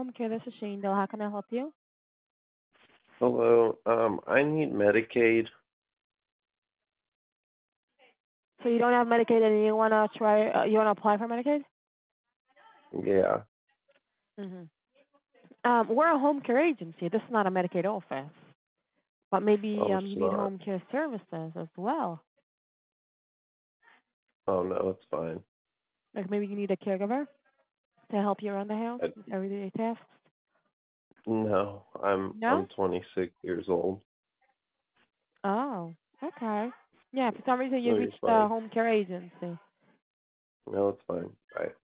Home Care. This is Shane. Though, how can I help you? Hello. I need Medicaid. So you don't have Medicaid and you wanna try? You wanna apply for Medicaid? Yeah. Mm-hmm. We're a home care agency. This is not a Medicaid office, but maybe Oh, it's you need not. home care services as well. Oh no, it's fine. Like maybe you need a caregiver to help you around the house I, with everyday tasks. no, I'm No? 26 years old. Oh, okay. Yeah, for some reason you No, you're reached the fine. home care agency. No, it's fine. Bye.